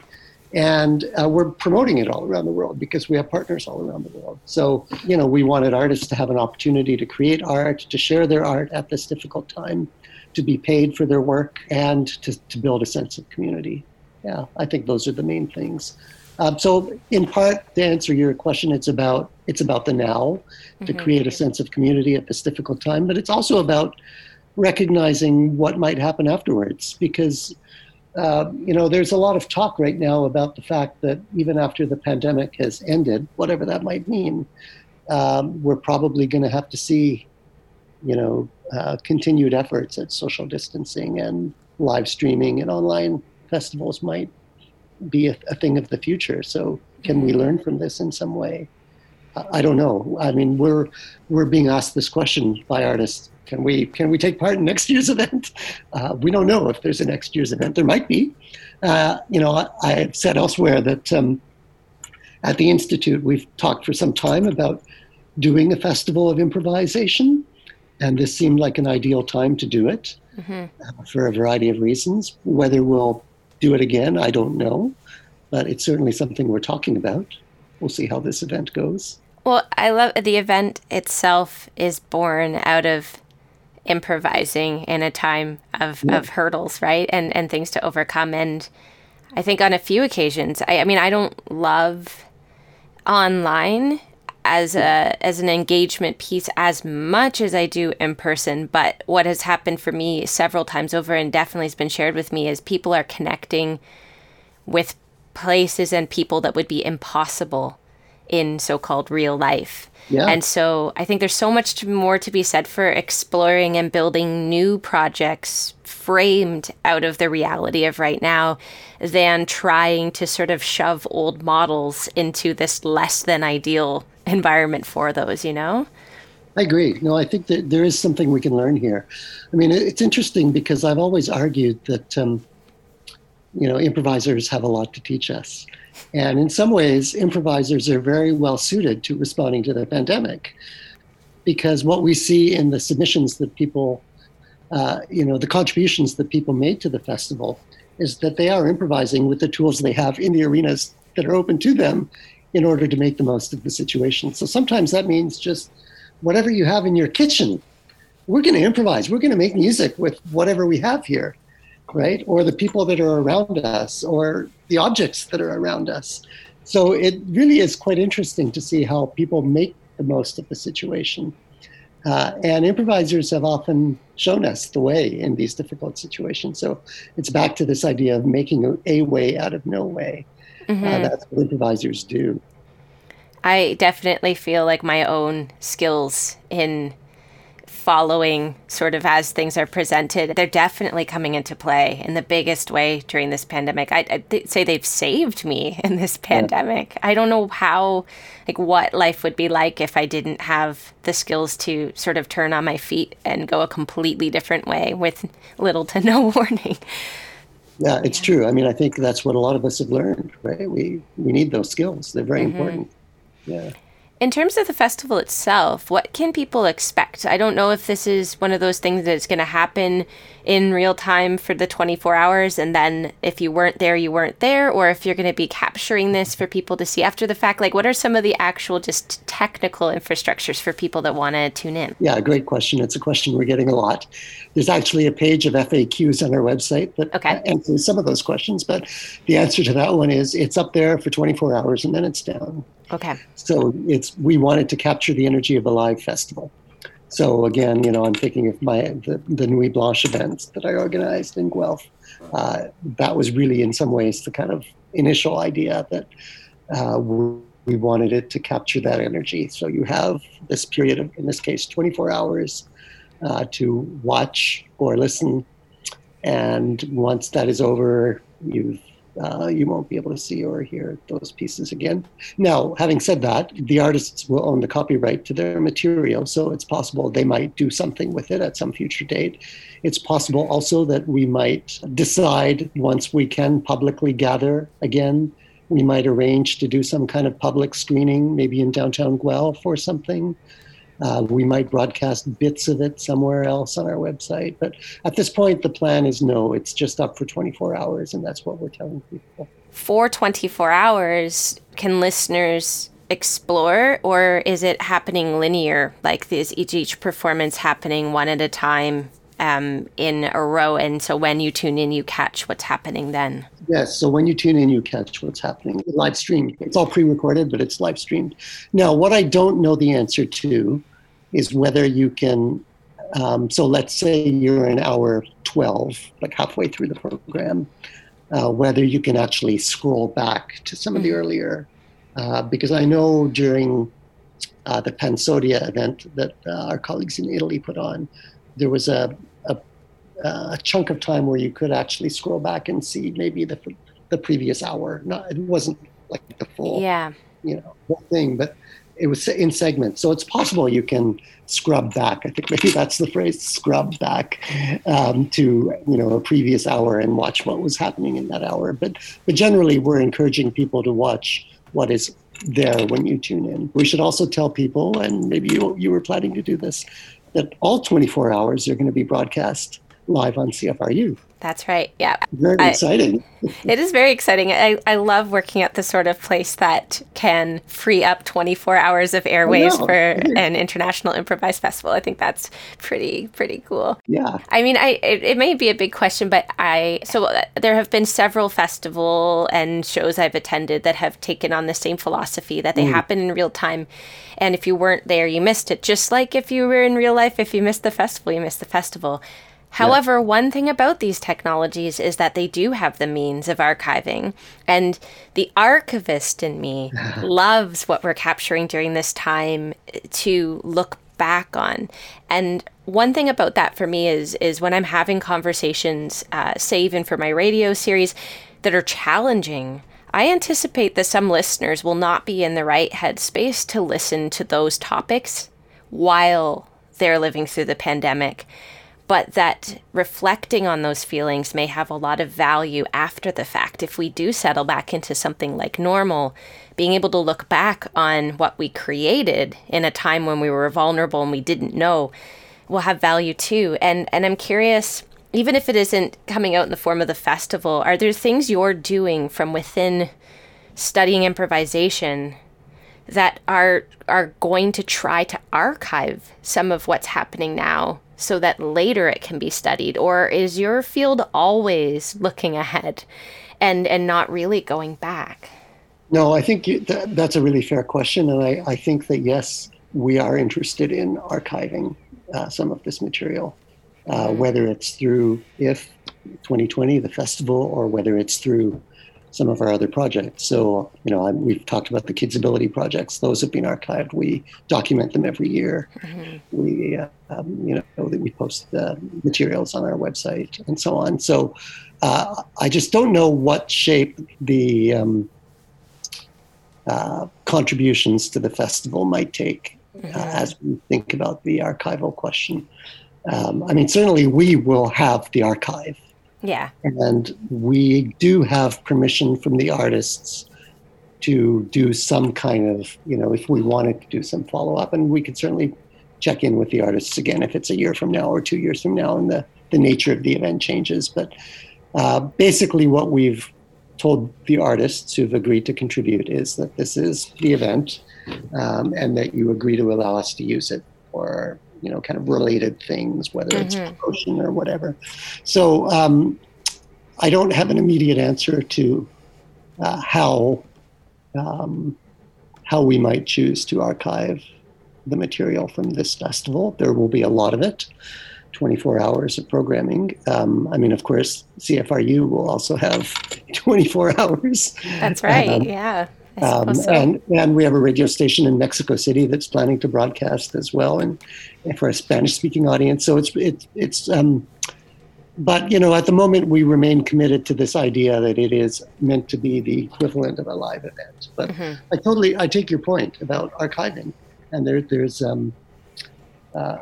And uh, we're promoting it all around the world because we have partners all around the world. So, you know, we wanted artists to have an opportunity to create art, to share their art at this difficult time, to be paid for their work, and to, to build a sense of community. Yeah, I think those are the main things. Um, so in part, to answer your question, it's about it's about the now, mm-hmm. to create a sense of community at this difficult time, but it's also about recognizing what might happen afterwards, because uh, you know, there's a lot of talk right now about the fact that even after the pandemic has ended, whatever that might mean, um, we're probably going to have to see, you know, uh, continued efforts at social distancing, and live streaming and online festivals might be a, a thing of the future. So can we learn from this in some way? I don't know. I mean, we're we're being asked this question by artists. Can we can we take part in next year's event? Uh, we don't know if there's a next year's event. There might be. Uh, you know, I, I've said elsewhere that um, at the Institute, we've talked for some time about doing a festival of improvisation, and this seemed like an ideal time to do it, mm-hmm. uh, for a variety of reasons. Whether we'll do it again, I don't know, but it's certainly something we're talking about. We'll see how this event goes. Well, I love the event itself is born out of improvising in a time of, yeah. of hurdles, right? And and things to overcome. And I think on a few occasions, I, I mean, I don't love online as a as an engagement piece as much as I do in person. But what has happened for me several times over, and definitely has been shared with me, is people are connecting with places and people that would be impossible in so-called real life. Yeah. And so I think there's so much more to be said for exploring and building new projects framed out of the reality of right now than trying to sort of shove old models into this less than ideal environment for those, you know? I agree. No, I think that there is something we can learn here. I mean, it's interesting because I've always argued that, um, you know, improvisers have a lot to teach us. And in some ways, improvisers are very well suited to responding to the pandemic, because what we see in the submissions that people, uh, you know, the contributions that people made to the festival is that they are improvising with the tools they have in the arenas that are open to them in order to make the most of the situation. So sometimes that means just whatever you have in your kitchen, we're going to improvise. We're going to make music with whatever we have here, right? Or the people that are around us, or the objects that are around us. So it really is quite interesting to see how people make the most of the situation. Uh, and improvisers have often shown us the way in these difficult situations. So it's back to this idea of making a, a way out of no way. Mm-hmm. Uh, that's what improvisers do. I definitely feel like my own skills in following sort of as things are presented, they're definitely coming into play in the biggest way during this pandemic. I, I'd th- say they've saved me in this pandemic. Yeah. I don't know how, like what life would be like if I didn't have the skills to sort of turn on my feet and go a completely different way with little to no warning. Yeah, it's yeah. true. I mean, I think that's what a lot of us have learned, right? We, we need those skills. They're very mm-hmm. important. Yeah. In terms of the festival itself, what can people expect? I don't know if this is one of those things that's going to happen in real time for the twenty-four hours, and then if you weren't there, you weren't there, or if you're going to be capturing this for people to see after the fact. Like, what are some of the actual just technical infrastructures for people that want to tune in? Yeah, great question. It's a question we're getting a lot. There's actually a page of F A Qs on our website that okay. answers some of those questions, but the answer to that one is it's up there for twenty-four hours and then it's down. Okay. So it's we wanted to capture the energy of a live festival. So again, you know, I'm thinking of my the, the Nuit Blanche events that I organized in Guelph. Uh, that was really, in some ways, the kind of initial idea that uh, we wanted it to capture that energy. So you have this period of, in this case, twenty-four hours uh, to watch or listen, and once that is over, you've Uh, you won't be able to see or hear those pieces again. Now, having said that, the artists will own the copyright to their material, so it's possible they might do something with it at some future date. It's possible also that we might decide once we can publicly gather again, we might arrange to do some kind of public screening, maybe in downtown Guelph or something. Uh, we might broadcast bits of it somewhere else on our website. But at this point, the plan is no, it's just up for twenty-four hours, and that's what we're telling people. For twenty-four hours, can listeners explore, or is it happening linear? Like, is each, each performance happening one at a time um, in a row? And so when you tune in, you catch what's happening then? Yes, so when you tune in, you catch what's happening. Live streamed. It's all pre-recorded, but it's live streamed. Now, what I don't know the answer to is whether you can, um, so let's say you're in hour twelve, like halfway through the program, uh, whether you can actually scroll back to some of the earlier, uh, because I know during uh, the Pansodia event that uh, our colleagues in Italy put on, there was a, a, a chunk of time where you could actually scroll back and see maybe the the previous hour. Not, it wasn't like the full, yeah. you know, whole thing, but it was in segments. So it's possible you can scrub back. I think maybe that's the phrase, scrub back um, to, you know, a previous hour and watch what was happening in that hour. But, but generally, we're encouraging people to watch what is there when you tune in. We should also tell people, and maybe you, you were planning to do this, that all twenty-four hours are going to be broadcast live on C F R U. That's right. Yeah. Very I, exciting. It is very exciting. I, I love working at the sort of place that can free up twenty-four hours of airways for an international improvised festival. I think that's pretty, pretty cool. Yeah. I mean, I it, it may be a big question, but I, so there have been several festival and shows I've attended that have taken on the same philosophy that they mm. happen in real time. And if you weren't there, you missed it. Just like if you were in real life, if you missed the festival, you missed the festival. However, yeah. one thing about these technologies is that they do have the means of archiving. And the archivist in me loves what we're capturing during this time to look back on. And one thing about that for me is, is when I'm having conversations, uh, say even for my radio series, that are challenging, I anticipate that some listeners will not be in the right headspace to listen to those topics while they're living through the pandemic, but that reflecting on those feelings may have a lot of value after the fact. If we do settle back into something like normal, being able to look back on what we created in a time when we were vulnerable and we didn't know will have value too. And and I'm curious, even if it isn't coming out in the form of the festival, are there things you're doing from within studying improvisation that are are going to try to archive some of what's happening now so that later it can be studied? Or is your field always looking ahead and, and not really going back? No, I think you, that, that's a really fair question. And I, I think that, yes, we are interested in archiving uh, some of this material, uh, mm-hmm. whether it's through I F twenty twenty, the festival, or whether it's through some of our other projects. So, you know, I, we've talked about the Kids Ability projects. Those have been archived. We document them every year. Mm-hmm. We, uh, um, you know, that we post the materials on our website and so on. So uh, I just don't know what shape the um, uh, contributions to the festival might take mm-hmm. uh, as we think about the archival question. Um, I mean, certainly we will have the archive. Yeah. And we do have permission from the artists to do some kind of, you know, if we wanted to do some follow-up, and we could certainly check in with the artists again if it's a year from now or two years from now and the, the nature of the event changes. But uh, basically what we've told the artists who've agreed to contribute is that this is the event um, and that you agree to allow us to use it for, you know, kind of related things, whether it's mm-hmm. promotion or whatever. So um, I don't have an immediate answer to uh, how um, how we might choose to archive the material from this festival. There will be a lot of it, twenty-four hours of programming. Um, I mean, of course, C F R U will also have twenty-four hours. That's right, um, yeah. Um, so. and, and we have a radio station in Mexico City that's planning to broadcast as well, and, and for a Spanish-speaking audience. So it's it, it's. Um, but you know, at the moment, we remain committed to this idea that it is meant to be the equivalent of a live event. But mm-hmm. I totally I take your point about archiving, and there there's. Um, uh,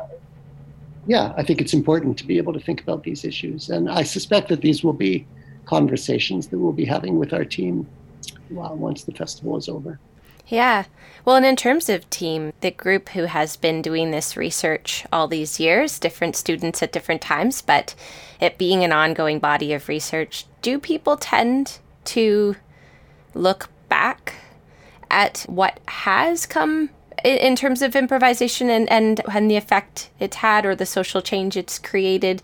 yeah, I think it's important to be able to think about these issues, and I suspect that these will be conversations that we'll be having with our team. Well, once the festival is over. Yeah. Well, and in terms of team, the group who has been doing this research all these years, different students at different times, but it being an ongoing body of research, do people tend to look back at what has come in terms of improvisation and, and, and the effect it's had or the social change it's created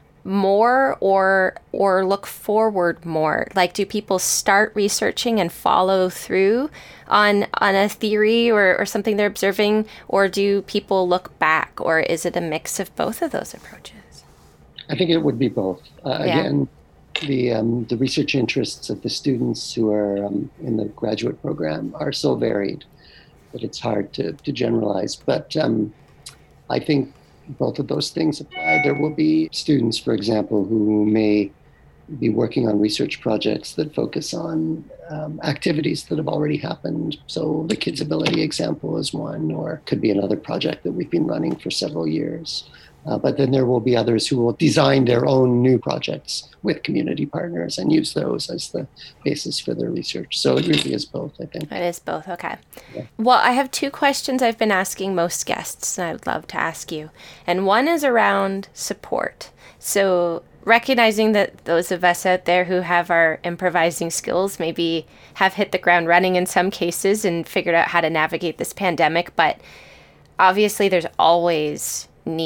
more, or or look forward more? Like, do people start researching and follow through on on a theory or, or something they're observing, or do people look back, or is it a mix of both of those approaches? I think it would be both. Uh, yeah. Again, the um, the research interests of the students who are um, in the graduate program are so varied that it's hard to, to generalize. But um, I think both of those things apply. There will be students, for example, who may be working on research projects that focus on um, activities that have already happened. So the Kids Ability example is one, or could be another project that we've been running for several years. Uh, but then there will be others who will design their own new projects with community partners and use those as the basis for their research. So it really is both, I think. It is both, okay. Yeah. Well, I have two questions I've been asking most guests, and I would love to ask you. And one is around support. So recognizing that those of us out there who have our improvising skills maybe have hit the ground running in some cases and figured out how to navigate this pandemic, but obviously there's always need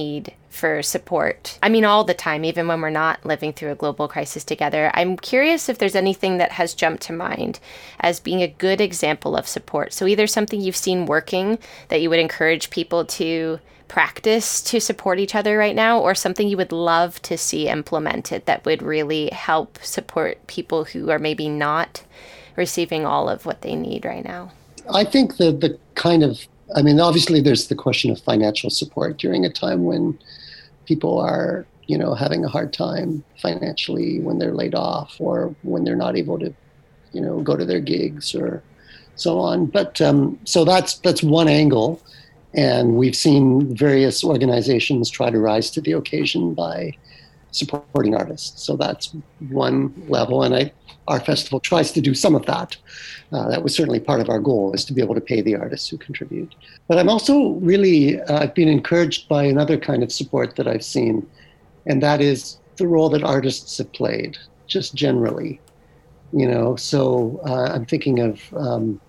for support? I mean, all the time, even when we're not living through a global crisis together. I'm curious if there's anything that has jumped to mind as being a good example of support. So either something you've seen working that you would encourage people to practice to support each other right now, or something you would love to see implemented that would really help support people who are maybe not receiving all of what they need right now. I think the the kind of, I mean, obviously there's the question of financial support during a time when people are, you know, having a hard time financially, when they're laid off or when they're not able to, you know, go to their gigs or so on. But um, so that's that's one angle. And we've seen various organizations try to rise to the occasion by supporting artists. So that's one level. And I, our festival tries to do some of that. Uh, that was certainly part of our goal, is to be able to pay the artists who contribute. But I'm also really, uh, I've been encouraged by another kind of support that I've seen, and that is the role that artists have played, just generally. You know, so uh, I'm thinking of um,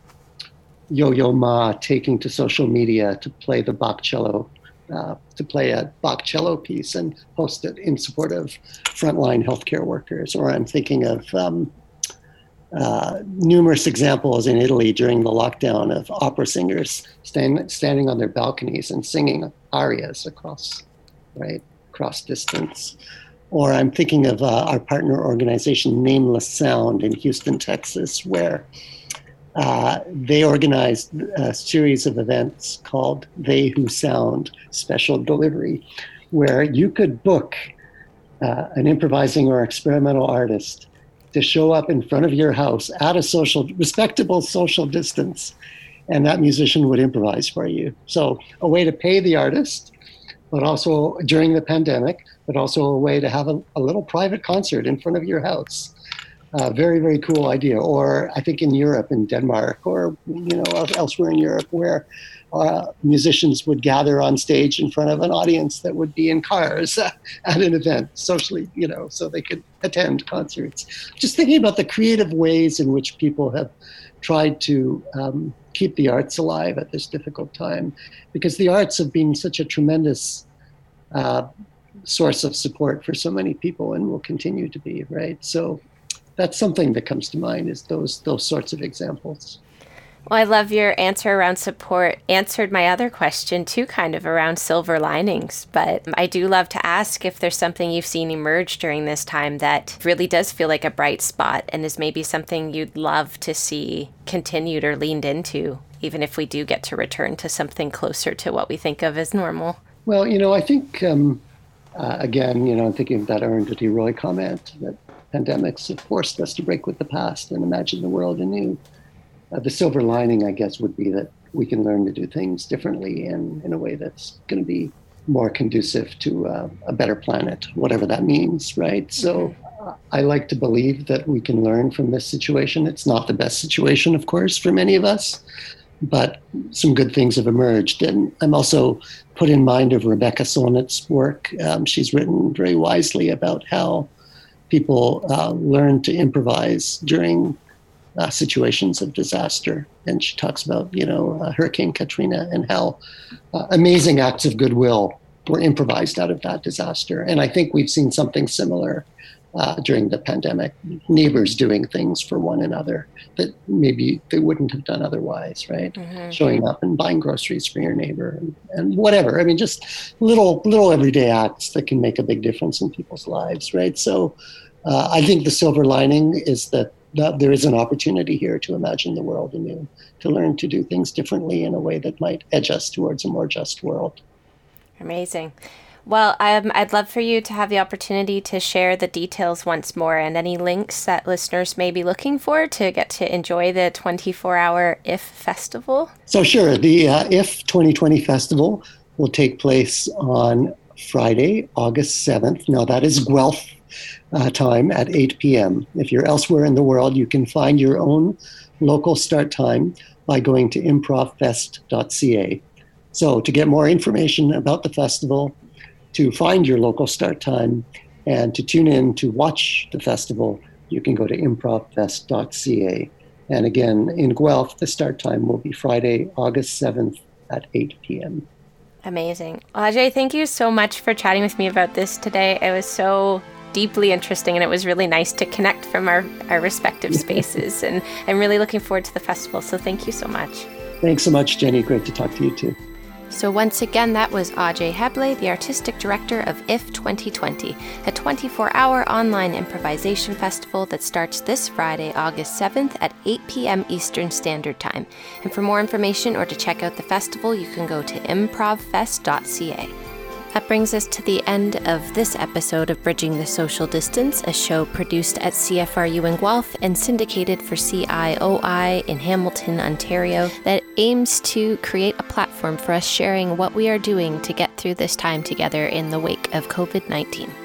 Yo-Yo Ma taking to social media to play the Bach cello, uh, to play a Bach cello piece and post it in support of frontline healthcare workers. Or I'm thinking of um, uh, numerous examples in Italy during the lockdown of opera singers stand, standing on their balconies and singing arias across, right, across distance. Or I'm thinking of uh, our partner organization, Nameless Sound in Houston, Texas, where Uh, they organized a series of events called They Who Sound Special Delivery, where you could book uh, an improvising or experimental artist to show up in front of your house at a social, respectable social distance, and that musician would improvise for you. So a way to pay the artist, but also during the pandemic, but also a way to have a, a little private concert in front of your house. Uh, very, very cool idea. Or I think in Europe, in Denmark, or you know elsewhere in Europe, where uh, musicians would gather on stage in front of an audience that would be in cars uh, at an event, socially, you know, so they could attend concerts. Just thinking about the creative ways in which people have tried to um, keep the arts alive at this difficult time, because the arts have been such a tremendous uh, source of support for so many people and will continue to be, right? So that's something that comes to mind, is those those sorts of examples. Well, I love your answer around support. Answered my other question too, kind of around silver linings. But I do love to ask if there's something you've seen emerge during this time that really does feel like a bright spot and is maybe something you'd love to see continued or leaned into, even if we do get to return to something closer to what we think of as normal. Well, you know, I think, um, uh, again, you know, I'm thinking of that Arundhati Roy comment that pandemics have forced us to break with the past and imagine the world anew. Uh, the silver lining, I guess, would be that we can learn to do things differently and in a way that's going to be more conducive to uh, a better planet, whatever that means, right? So uh, I like to believe that we can learn from this situation. It's not the best situation, of course, for many of us, but some good things have emerged. And I'm also put in mind of Rebecca Solnit's work. Um, she's written very wisely about how people uh, learn to improvise during uh, situations of disaster. And she talks about, you know, uh, Hurricane Katrina and how uh, amazing acts of goodwill were improvised out of that disaster. And I think we've seen something similar uh, during the pandemic, neighbors doing things for one another that maybe they wouldn't have done otherwise, right? Mm-hmm. Showing up and buying groceries for your neighbor and, and whatever. I mean, just little, little everyday acts that can make a big difference in people's lives, right? So uh, I think the silver lining is that, that there is an opportunity here to imagine the world anew, to learn to do things differently in a way that might edge us towards a more just world. Amazing. Well, um, I'd love for you to have the opportunity to share the details once more and any links that listeners may be looking for to get to enjoy the twenty-four hour I F Festival. So sure, the uh, I F twenty twenty Festival will take place on Friday, August seventh. Now that is Guelph uh, time at eight p.m. If you're elsewhere in the world, you can find your own local start time by going to improv fest dot c a. So to get more information about the festival, to find your local start time, and to tune in to watch the festival, you can go to improv fest dot c a. And again, in Guelph, the start time will be Friday, August seventh at eight p.m. Amazing. Well, Ajay, thank you so much for chatting with me about this today. It was so deeply interesting, and it was really nice to connect from our, our respective spaces. And I'm really looking forward to the festival. So thank you so much. Thanks so much, Jenny. Great to talk to you too. So once again, that was Ajay Heble, the Artistic Director of I F twenty twenty, a twenty-four hour online improvisation festival that starts this Friday, August seventh at eight p.m. Eastern Standard Time. And for more information or to check out the festival, you can go to improv fest dot c a. That brings us to the end of this episode of Bridging the Social Distance, a show produced at C F R U in Guelph and syndicated for C I O I in Hamilton, Ontario, that aims to create a platform for us sharing what we are doing to get through this time together in the wake of covid nineteen.